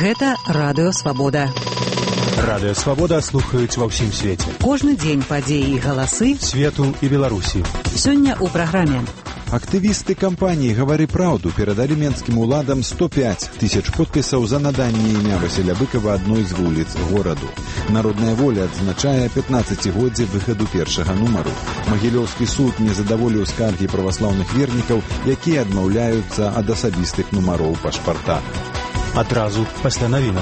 Гэта Радыё Свабода. Радыё Свабода слухаюць ва ўсім свеце. Кожны дзень падзеі і галасы свету і Беларусі. Сёння ў праграме. Актывісты кампаніі «Гавары праўду» перадалі менскім уладам 105 тысяч подпісаў за наданне імя Васіля Быкова адной з вуліц гораду. Народная воля адзначае 15годдзе выхаду першага нумару. Магілёўскі суд не задаволіў скаргі праваслаўных вернікаў, якія адмаўляюцца ад асабістых нумароў пашпарта. Адразу пасля навінаў.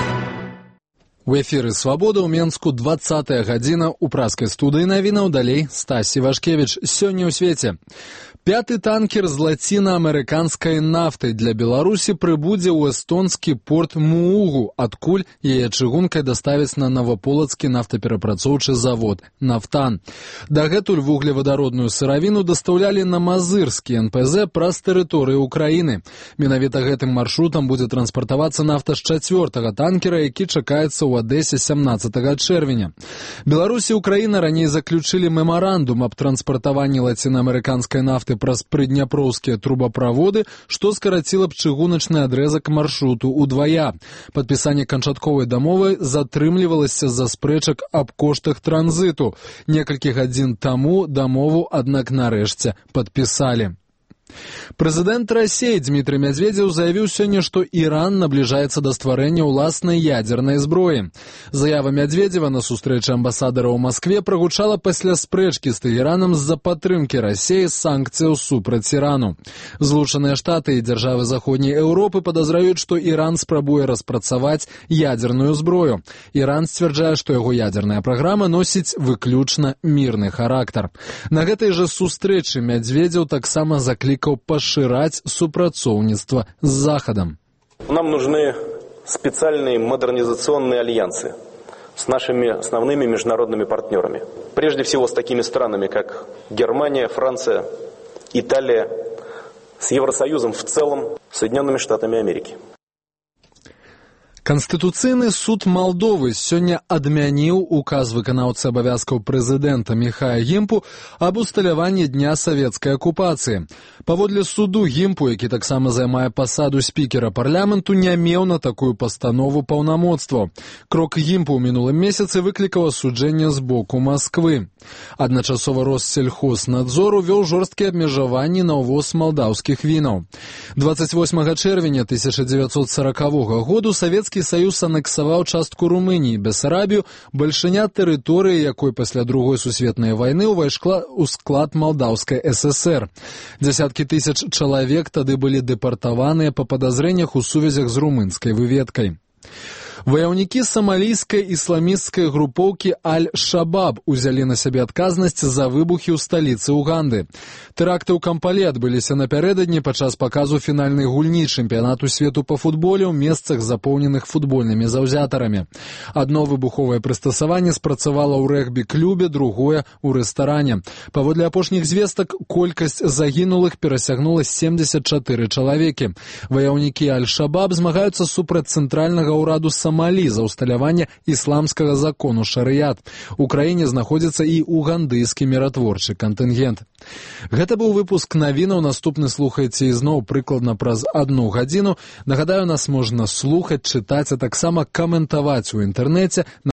У эфіры «Свабода» ў Менску 20-я гадзіна. У праскай студыі навінаў далей Стась Івашкевіч. Сёння ў свеце. Пяты танкер з лаціна-амерыканскай нафтай для Беларусі прыбудзе ў эстонскі порт Муугу, адкуль яе чыгункай доставяць на Наваполацкі нафтаперапрацоўчы завод «Нафтан». Дагэтуль вуглевадародную сыравіну дастаўлялі на Мазырскі НПЗ праз тэрыторыю Украіны. Менавіта гэтым маршрутам будзе транспартавацца нафта з 4-го танкера, які чакаецца ў Адэсе 17 чэрвеня. Беларусь і Украіна раней заключылі мемарандум аб транспартаванні лаціна-амерыканскай нафты праз прыдняпроўскія трубаправоды, што скараціла б чыгуначны адрэзак маршруту ўдвая. Падпісанне канчатковай дамовы затрымлівалася з-за спрэчак аб коштах транзыту. Некалькі гадзін таму дамову, аднак, нарэшце падпісалі. Прэзідэнт Расіі Дмітрый Медведзеў заявіў сёння, што Іран набліжаецца да стварэння ўласнай ядзернай зброі. Заява Медведзева на сустрэчы амбасадара ў Маскве прагучала пасля спрэчкі з Тэгэранам з-за падтрымкі Расіі санкцыяў супраць Ірану. Злучаныя Штаты і дзяржавы заходняй Еўропы падазраюць, што Іран спрабуе распрацаваць ядзерную зброю. Іран сцвярджае, што яго ядзерная праграма носіць выключна мірны характар. На гэтай жа сустрэчы Медведзеў таксама заклікаў пашыраць супрацоўніцтва з Захадом. Нам нужны специальные модернизационные альянсы с нашими основными международными партнерами. Прежде всего с такими странами, как Германия, Франция, Италия, с Евросоюзом в целом, Соединенными Штатами Америки. Канстытуцыйны суд Малдовы сёння адмяніў указ выканаўцы абавязкаў прэзідэнта Міхая Гімпу аб усталяванні дня савецкай акупацыі. Паводле суду Гімпу, які таксама займае пасаду спікера парламенту, не меў на такую пастанову паўнамоцтваў. Крок Гімпу ў мінулым месяцы выклікаў асуджэнне з боку Масквы. Адначасова Россельхознадзор увёў жорсткія абмежаванні на ўвоз малдаўскіх вінаў. 28 чэрвеня 1940 году Савецкі Саюз анексаваў частку Румыніі, Бесарабію, бальшыня тэрыторыі, якой пасля Другой сусветнай вайны ўвайшла ў склад Малдаўскай ССР. Дзясяткі тысяч чалавек тады былі дэпартаваныя па падазрэннях у сувязях з румынскай выведкай. Ваяўнікі самалійскай ісламісцкай групоўкі Аль-Шабаб узялі на сябе адказнасць за выбухі ў сталіцы Уганды. Тэракты ў Кампалі адбыліся напярэдадні падчас паказу фінальнай гульні чэмпіянату свету па футболе ў месцах, запоўненых футбольнымі заўзятарамі. Адно выбуховае прыстасаванне спрацавала ў рэгбі-клубе, другое ў рэстаране. Паводле апошніх звестак, колькасць загінулых перасягнула 74 чалавекі. Ваяўнікі Аль-Шабаб змагаюцца супраць цэнтральнага ўраду Сомалі за усталяванне ісламскага закону шарыят. У краіне знаходзіцца і угандыйскі міратворчы кантынгент. Гэта быў выпуск навінаў. Наступны слухайце ізноў прыкладна праз 1 гадзіну. Нагадаю, нас можна слухаць, чытаць, а таксама каментаваць у інтэрнэце